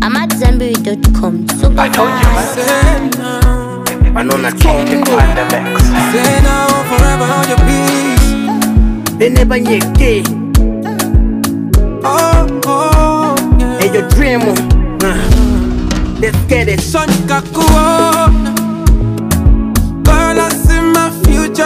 AmadZanbury.com. Super I told you, man. I know not changing on the mix. Say now, forever hold your peace. They never gay. Oh, yeah. Hey, your dream. Let's get it. Sonica Kuona. Girl, I see my future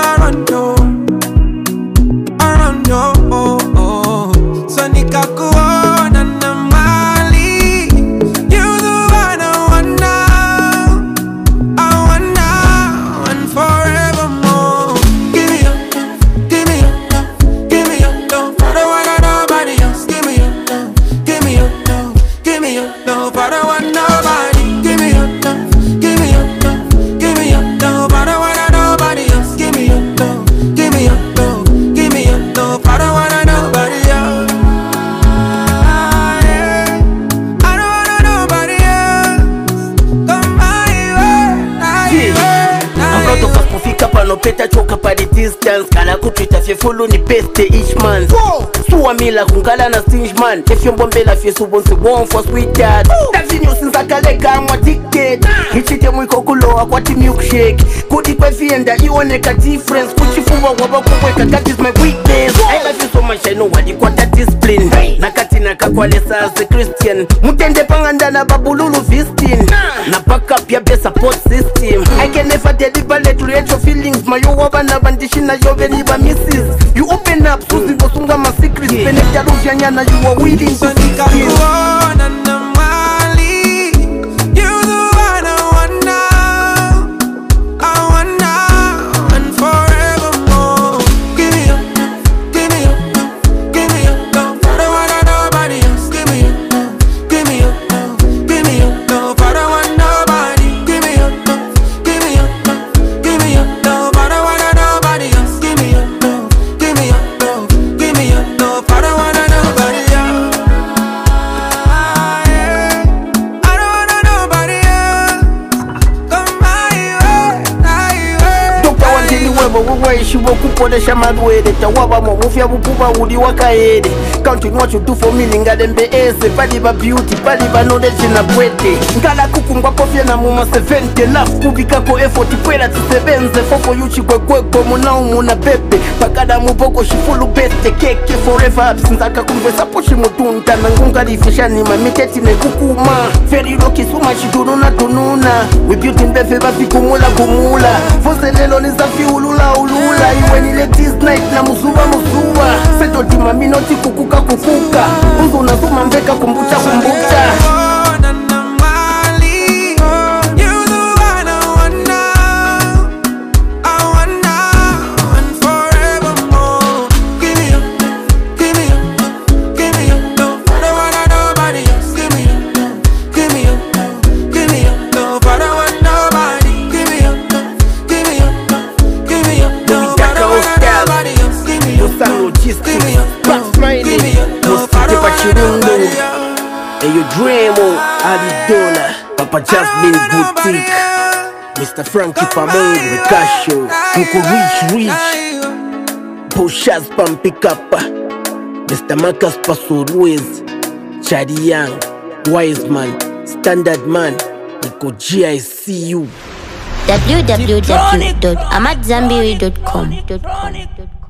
around you. Sonica Kuona na Mali. You the one I want now. I want now and forevermore. Give me your love, give me your love, give me your love. I don't want nobody else. Give me your love, give me your love, give me your love. I don't want nobody. Give me your love, give me your love, give me your love. I don't want nobody else. Give me your love, give me your love, give me your love. I don't want nobody else. I don't want nobody else. Come my way, I'm proud of us kufika pano peta choka pa the distance. Kala kutwita fye follow ni beste each man. Suwa mila kunkala na stinge man. If you mbombela fye subonsi one for sweet dad. That's in you since akaleka mwa ticket. Hichite mwiko kuloa kwa ti milkshake. Kudi kwa fienda iwoneka difference. Kuchifuwa waba kuweka that is my weakness. I love you so much I know what you got that discipline. Nakati nakakwalesa as a Christian. Mutende panganda na babululu vistin. Na back up your best support system. I can never deliver to let your feelings. My yo wabana bandishina yo veniba misses. You open up Susi Bosunga my secrets. Benekta Rufianyana you are willing to Sonica Kuona na Mali. You the one I want now. I want now and forevermore. Give me your love, give me your love, give me your love. I don't want nobody else. Give me your love, give me your love, give me your love. I don't want nobody. Give me your love, give me your love, give me your love. I don't want nobody else. Give me your love, give me your love, give me your love. I don't want nobody else. I don't want nobody else. Come my way. Toka wandini webo wuwaishi wokuponesha madwede. Tawaba mofya bukuba udi wakaede. Counting what you do for me lingalembe ese. Pali ba beauty, pali ba knowledge na bwete. Ngala kukungwa kofya na muma 70. Love kubika ko effort pwela tisebenze. Fofo yuchi kwe kweko munao muna bebe. Pakada muboko shifulu beste keke forever. Sinzaka kumvesa poshi mutunta. Nangunga rifishani mamiteti ne kukuma. Feri roki suma shidunu na tununa. We beauty mbefe bafi kumula kumula. Fose lelo nizafi ulula ulula. Iwe nile this night na musuba musuba. Seto tima minoti kukuka kukuka. Unzu na zuma mbeka kumbucha kumbucha. Kuona na Mali. You the one I want now. I want now and forevermore. Give me your love, give me your love, give me your love. I don't want nobody else. Give me your love, give me your love, give me your love. I don't want nobody. Give me your love, give me your love, give me your love. I don't want nobody else. Give me your love, give me your love, give me your love. I don't want nobody else. Hey, you dream Abidola, Papa Jasmine Boutique, Mr. Frankie Pamon, Ricasho, Uncle Rich, Poshaz Pampikapa, Mr. Marcus Pasoruez, Chadi Young, Wiseman, Standard Man, Nico GICU. www.amadzanbury.com.